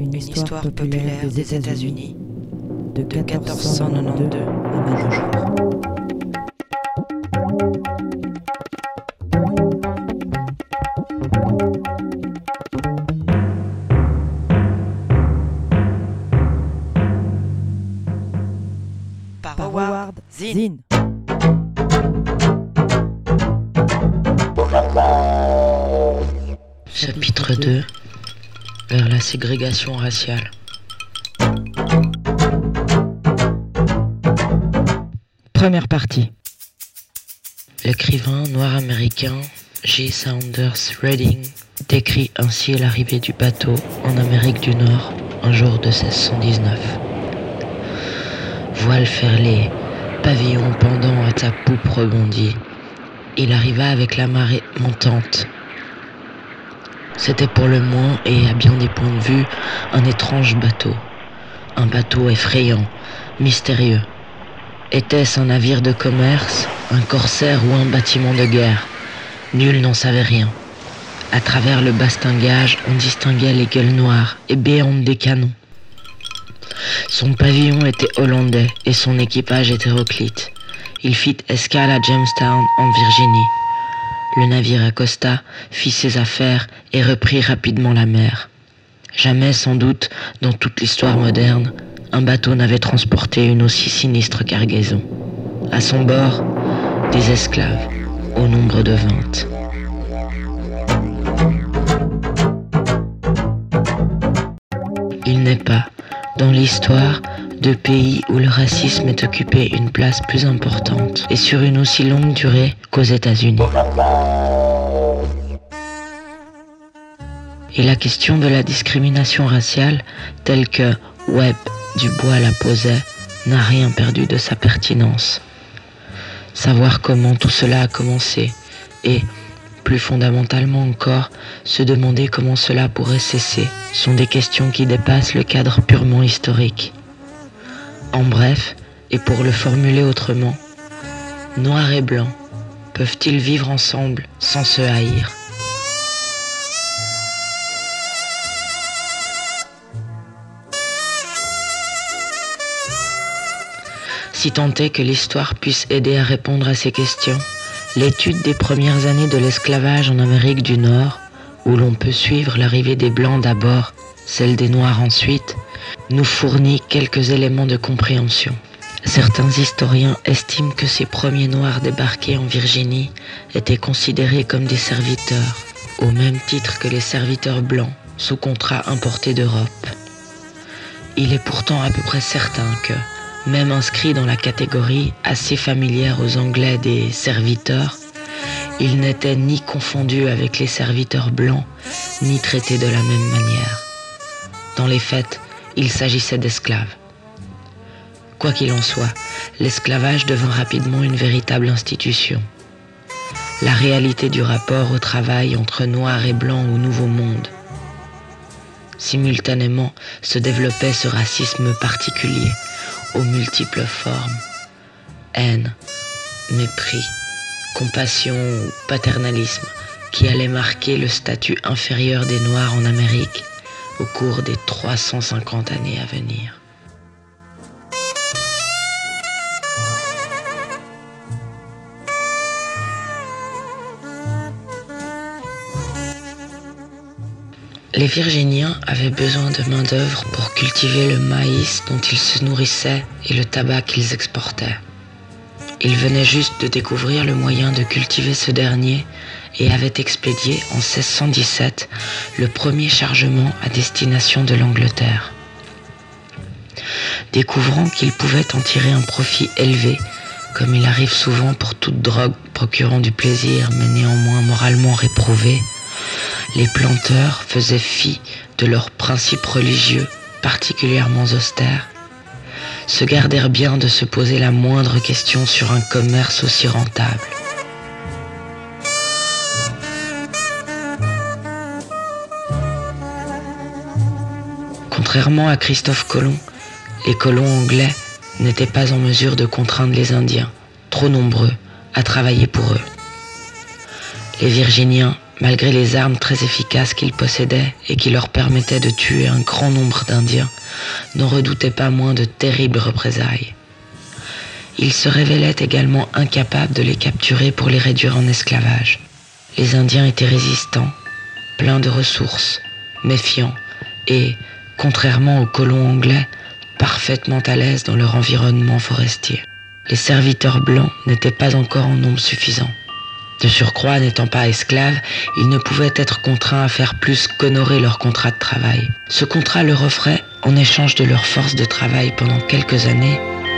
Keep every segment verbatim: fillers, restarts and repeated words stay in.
Une histoire populaire des États-Unis de quatorze cent quatre-vingt-douze à nos jours. Par Howard Zinn. Chapitre deux. Vers la ségrégation raciale. Première partie. L'écrivain noir américain J. Saunders Redding décrit ainsi l'arrivée du bateau en Amérique du Nord un jour de seize cent dix-neuf. Voile ferlée, pavillon pendant à sa poupe rebondie, il arriva avec la marée montante. C'était pour le moins, et à bien des points de vue, un étrange bateau. Un bateau effrayant, mystérieux. Était-ce un navire de commerce, un corsaire ou un bâtiment de guerre? Nul n'en savait rien. À travers le bastingage, on distinguait les gueules noires et béantes des canons. Son pavillon était hollandais et son équipage hétéroclite. Il fit escale à Jamestown, en Virginie. Le navire accosta, fit ses affaires et reprit rapidement la mer. Jamais, sans doute, dans toute l'histoire moderne, un bateau n'avait transporté une aussi sinistre cargaison. À son bord, des esclaves, au nombre de vingt. Il n'est pas, dans l'histoire, de pays où le racisme ait occupé une place plus importante et sur une aussi longue durée qu'aux États-Unis. Et la question de la discrimination raciale, telle que Webb Dubois la posait, n'a rien perdu de sa pertinence. Savoir comment tout cela a commencé et, plus fondamentalement encore, se demander comment cela pourrait cesser sont des questions qui dépassent le cadre purement historique. En bref, et pour le formuler autrement, noir et blanc peuvent-ils vivre ensemble sans se haïr ? Si tant est que l'histoire puisse aider à répondre à ces questions, l'étude des premières années de l'esclavage en Amérique du Nord, où l'on peut suivre l'arrivée des Blancs d'abord, celle des Noirs ensuite, nous fournit quelques éléments de compréhension. Certains historiens estiment que ces premiers Noirs débarqués en Virginie étaient considérés comme des serviteurs, au même titre que les serviteurs blancs sous contrat importés d'Europe. Il est pourtant à peu près certain que, même inscrits dans la catégorie assez familière aux Anglais des serviteurs, ils n'étaient ni confondus avec les serviteurs blancs, ni traités de la même manière. Dans les faits, il s'agissait d'esclaves. Quoi qu'il en soit, l'esclavage devint rapidement une véritable institution. La réalité du rapport au travail entre noirs et blancs au Nouveau Monde. Simultanément se développait ce racisme particulier, aux multiples formes. Haine, mépris, compassion ou paternalisme qui allait marquer le statut inférieur des Noirs en Amérique au cours des trois cent cinquante années à venir. Les Virginiens avaient besoin de main-d'œuvre pour cultiver le maïs dont ils se nourrissaient et le tabac qu'ils exportaient. Ils venaient juste de découvrir le moyen de cultiver ce dernier et avaient expédié en seize cent dix-sept le premier chargement à destination de l'Angleterre. Découvrant qu'ils pouvaient en tirer un profit élevé, comme il arrive souvent pour toute drogue procurant du plaisir mais néanmoins moralement réprouvée, les planteurs faisaient fi de leurs principes religieux particulièrement austères, se gardèrent bien de se poser la moindre question sur un commerce aussi rentable. Contrairement à Christophe Colomb, les colons anglais n'étaient pas en mesure de contraindre les Indiens, trop nombreux, à travailler pour eux. Les Virginiens malgré les armes très efficaces qu'ils possédaient et qui leur permettaient de tuer un grand nombre d'Indiens, n'en redoutaient pas moins de terribles représailles. Ils se révélaient également incapables de les capturer pour les réduire en esclavage. Les Indiens étaient résistants, pleins de ressources, méfiants et, contrairement aux colons anglais, parfaitement à l'aise dans leur environnement forestier. Les serviteurs blancs n'étaient pas encore en nombre suffisant. De surcroît, n'étant pas esclaves, ils ne pouvaient être contraints à faire plus qu'honorer leur contrat de travail. Ce contrat leur offrait, en échange de leur force de travail pendant quelques années,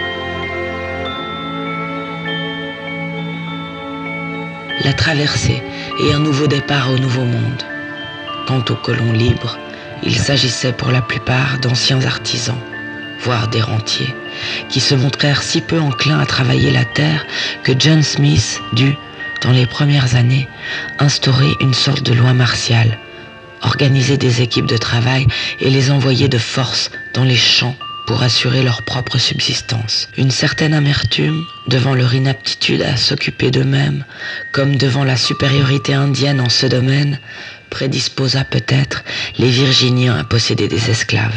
la traversée et un nouveau départ au Nouveau Monde. Quant aux colons libres, il s'agissait pour la plupart d'anciens artisans, voire des rentiers, qui se montrèrent si peu enclins à travailler la terre que John Smith dut, dans les premières années, instaurer une sorte de loi martiale, organiser des équipes de travail et les envoyer de force dans les champs pour assurer leur propre subsistance. Une certaine amertume devant leur inaptitude à s'occuper d'eux-mêmes, comme devant la supériorité indienne en ce domaine, prédisposa peut-être les Virginiens à posséder des esclaves.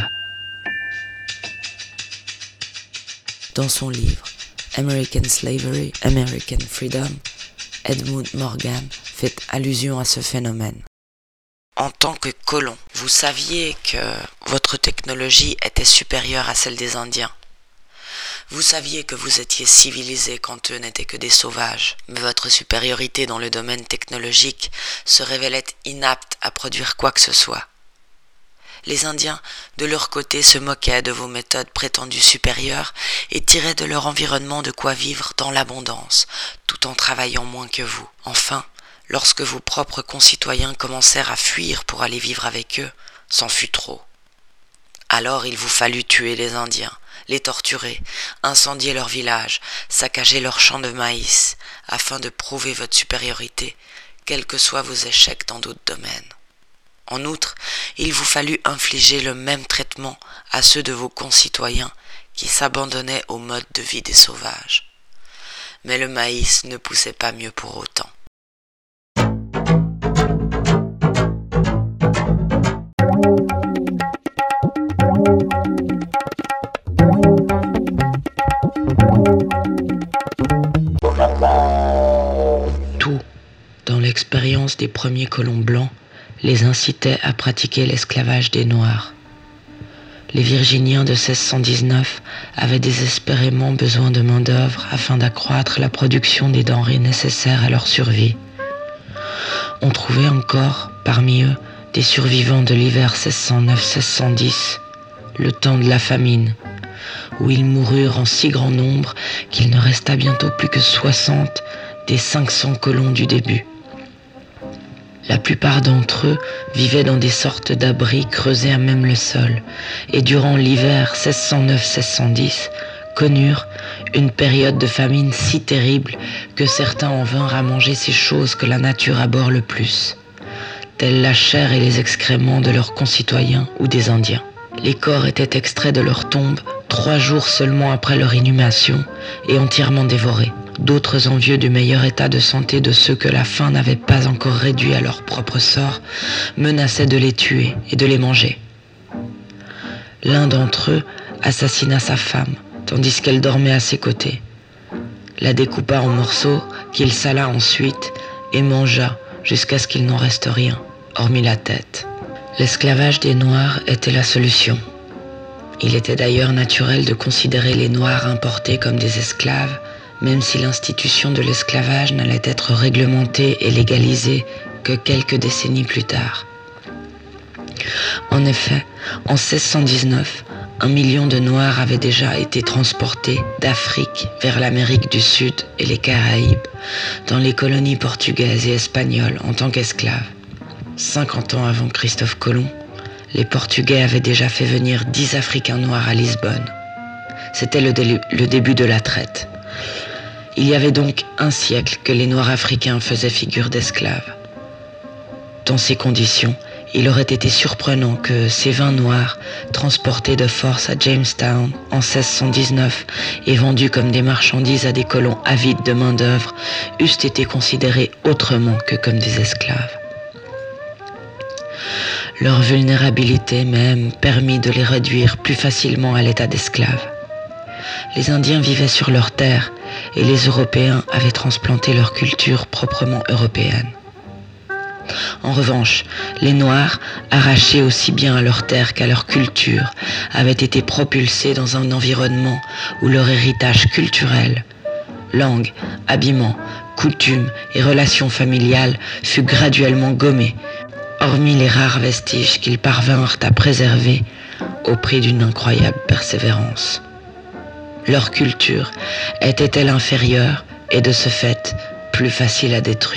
Dans son livre American Slavery, American Freedom, Edmund Morgan fait allusion à ce phénomène. En tant que colon, vous saviez que votre technologie était supérieure à celle des Indiens. Vous saviez que vous étiez civilisés quand eux n'étaient que des sauvages. Mais votre supériorité dans le domaine technologique se révélait inapte à produire quoi que ce soit. Les Indiens, de leur côté, se moquaient de vos méthodes prétendues supérieures et tiraient de leur environnement de quoi vivre dans l'abondance, tout en travaillant moins que vous. Enfin, lorsque vos propres concitoyens commencèrent à fuir pour aller vivre avec eux, c'en fut trop. Alors il vous fallut tuer les Indiens, les torturer, incendier leurs villages, saccager leurs champs de maïs, afin de prouver votre supériorité, quels que soient vos échecs dans d'autres domaines. En outre, il vous fallut infliger le même traitement à ceux de vos concitoyens qui s'abandonnaient au mode de vie des sauvages. Mais le maïs ne poussait pas mieux pour autant. Tout, dans l'expérience des premiers colons blancs, les incitait à pratiquer l'esclavage des Noirs. Les Virginiens de seize cent dix-neuf avaient désespérément besoin de main-d'œuvre afin d'accroître la production des denrées nécessaires à leur survie. On trouvait encore, parmi eux, des survivants de l'hiver seize cent neuf seize cent dix, le temps de la famine, où ils moururent en si grand nombre qu'il ne resta bientôt plus que soixante des cinq cents colons du début. La plupart d'entre eux vivaient dans des sortes d'abris creusés à même le sol, et durant l'hiver seize cent neuf seize cent dix, connurent une période de famine si terrible que certains en vinrent à manger ces choses que la nature abhorre le plus, telles la chair et les excréments de leurs concitoyens ou des Indiens. Les corps étaient extraits de leurs tombes trois jours seulement après leur inhumation et entièrement dévorés. D'autres, envieux du meilleur état de santé de ceux que la faim n'avait pas encore réduits à leur propre sort, menaçaient de les tuer et de les manger. L'un d'entre eux assassina sa femme, tandis qu'elle dormait à ses côtés, la découpa en morceaux qu'il sala ensuite et mangea jusqu'à ce qu'il n'en reste rien, hormis la tête. L'esclavage des Noirs était la solution. Il était d'ailleurs naturel de considérer les Noirs importés comme des esclaves, même si l'institution de l'esclavage n'allait être réglementée et légalisée que quelques décennies plus tard. En effet, en seize cent dix-neuf, un million de Noirs avaient déjà été transportés d'Afrique vers l'Amérique du Sud et les Caraïbes, dans les colonies portugaises et espagnoles en tant qu'esclaves. cinquante ans avant Christophe Colomb, les Portugais avaient déjà fait venir dix Africains noirs à Lisbonne. C'était le, dé- le début de la traite. Il y avait donc un siècle que les Noirs africains faisaient figure d'esclaves. Dans ces conditions, il aurait été surprenant que ces vingt Noirs, transportés de force à Jamestown en seize cent dix-neuf et vendus comme des marchandises à des colons avides de main-d'œuvre, eussent été considérés autrement que comme des esclaves. Leur vulnérabilité même permit de les réduire plus facilement à l'état d'esclaves. Les Indiens vivaient sur leurs terres et les Européens avaient transplanté leur culture proprement européenne. En revanche, les Noirs, arrachés aussi bien à leurs terres qu'à leur culture, avaient été propulsés dans un environnement où leur héritage culturel, langue, habillement, coutumes et relations familiales fut graduellement gommé, hormis les rares vestiges qu'ils parvinrent à préserver au prix d'une incroyable persévérance. Leur culture était-elle inférieure et de ce fait plus facile à détruire ?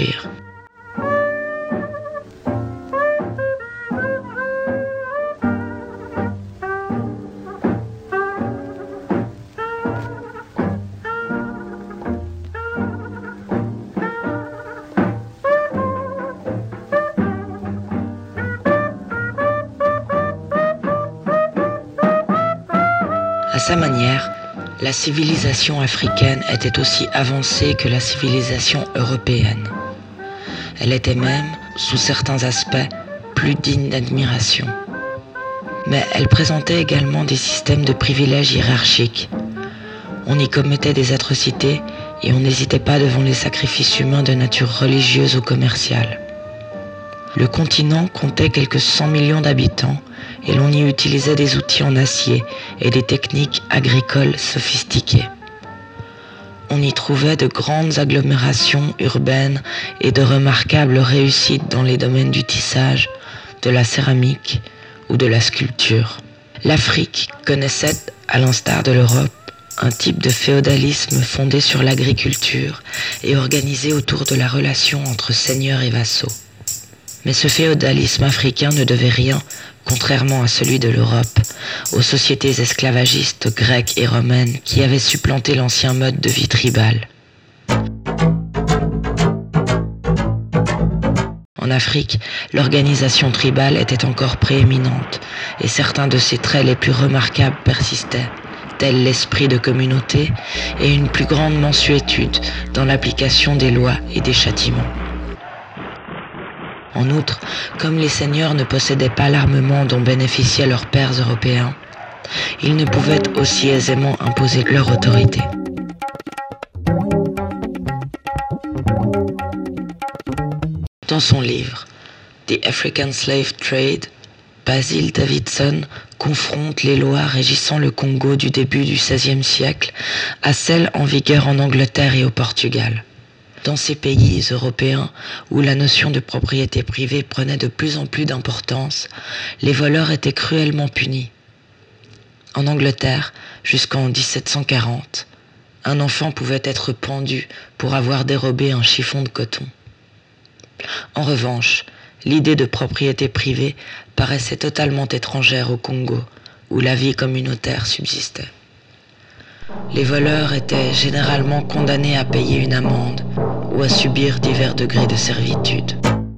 À sa manière, la civilisation africaine était aussi avancée que la civilisation européenne. Elle était même, sous certains aspects, plus digne d'admiration. Mais elle présentait également des systèmes de privilèges hiérarchiques. On y commettait des atrocités et on n'hésitait pas devant les sacrifices humains de nature religieuse ou commerciale. Le continent comptait quelques cent millions d'habitants et l'on y utilisait des outils en acier et des techniques agricoles sophistiquées. On y trouvait de grandes agglomérations urbaines et de remarquables réussites dans les domaines du tissage, de la céramique ou de la sculpture. L'Afrique connaissait, à l'instar de l'Europe, un type de féodalisme fondé sur l'agriculture et organisé autour de la relation entre seigneurs et vassaux. Mais ce féodalisme africain ne devait rien, contrairement à celui de l'Europe, aux sociétés esclavagistes grecques et romaines qui avaient supplanté l'ancien mode de vie tribal. En Afrique, l'organisation tribale était encore prééminente et certains de ses traits les plus remarquables persistaient, tels l'esprit de communauté et une plus grande mansuétude dans l'application des lois et des châtiments. En outre, comme les seigneurs ne possédaient pas l'armement dont bénéficiaient leurs pairs européens, ils ne pouvaient aussi aisément imposer leur autorité. Dans son livre « The African Slave Trade », Basil Davidson confronte les lois régissant le Congo du début du seizième siècle à celles en vigueur en Angleterre et au Portugal. Dans ces pays européens où la notion de propriété privée prenait de plus en plus d'importance, les voleurs étaient cruellement punis. En Angleterre, jusqu'en dix-sept cent quarante, un enfant pouvait être pendu pour avoir dérobé un chiffon de coton. En revanche, l'idée de propriété privée paraissait totalement étrangère au Congo, où la vie communautaire subsistait. Les voleurs étaient généralement condamnés à payer une amende ou à subir divers degrés de servitude.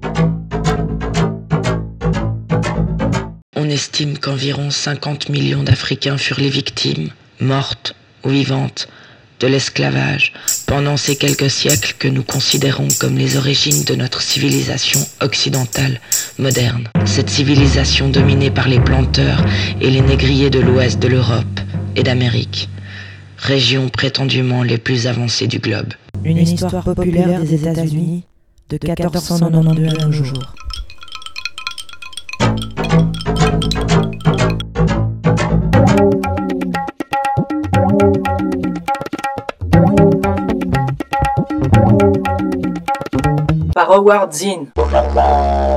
On estime qu'environ cinquante millions d'Africains furent les victimes, mortes ou vivantes, de l'esclavage pendant ces quelques siècles que nous considérons comme les origines de notre civilisation occidentale moderne. Cette civilisation dominée par les planteurs et les négriers de l'ouest de l'Europe et d'Amérique, régions prétendument les plus avancées du globe. Une histoire populaire des États-Unis de quatorze cent quatre-vingt-douze à nos jours. Par Howard Zinn.